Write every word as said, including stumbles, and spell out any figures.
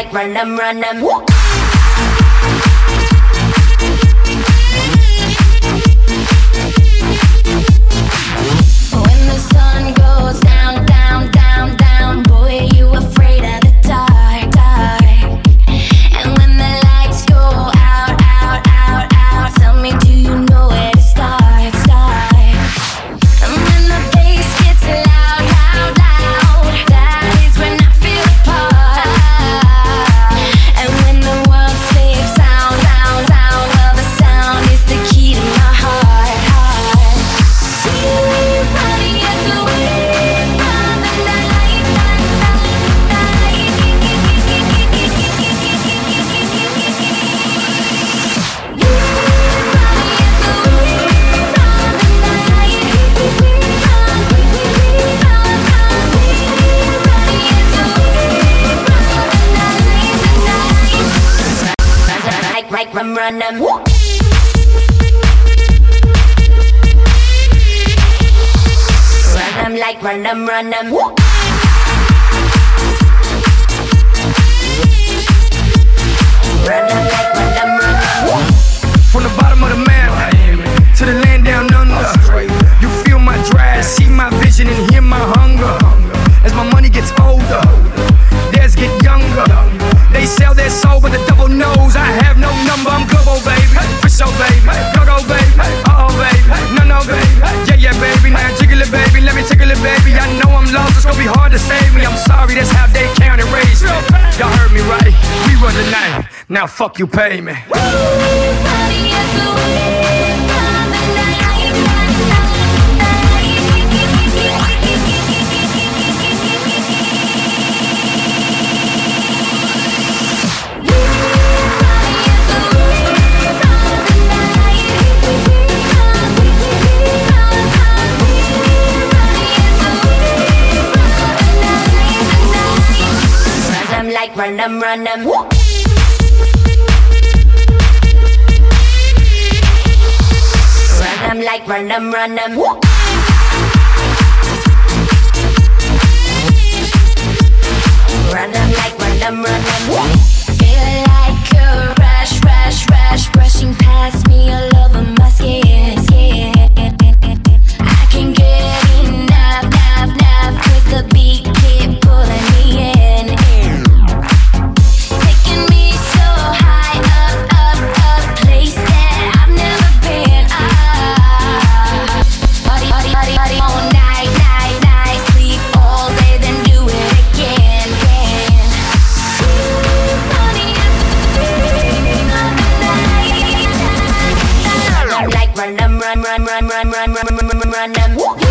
like run them, run them. When the sun goes down, down, down, down, boy, you afraid of the dark, dark. And when the lights go out, out, out, out, tell me, do you know where to start, start? And when the bass gets loud, loud, loud, that is when I feel the part. And when the world sleeps, sound, sound, sound, well, the sound is the key to my heart, heart. Everybody is away from the night, night, night, night. Everybody is away from the night. Like, like, run, run them. Run them like run them, run them. Run them like run them, run them. From the bottom of the map to the land down under, you feel my drive, see my vision and hear my hunger. As my money gets older, theirs get younger. They sell their soul but the devil knows I have no number. I'm global, baby, for sure, baby. Go, go, baby, uh-oh, baby. No, no, baby, yeah, yeah, baby. Now jiggle it, baby, let me tickle it, baby. I know I'm lost, it's gonna be hard to save me. I'm sorry, that's how they count and raise me. Y'all heard me right, we run the night. Now fuck you, pay me. Everybody is away from the night, night, night. Like run them, run them. Run them like run them, run them. Run them like run them, run them. Feel like a rush, rush, rush, brushing past me all over my skin, skin. I can't get enough, enough, enough, 'cause the beat keep pulling me in, in. Taking me so high up, up, up, place that I've never been. Ah, party, party, party, party all night, night, night, sleep all day, then do it again, again. Party in the night. Like run them, run, run, run, run, run, run, run, run, run them.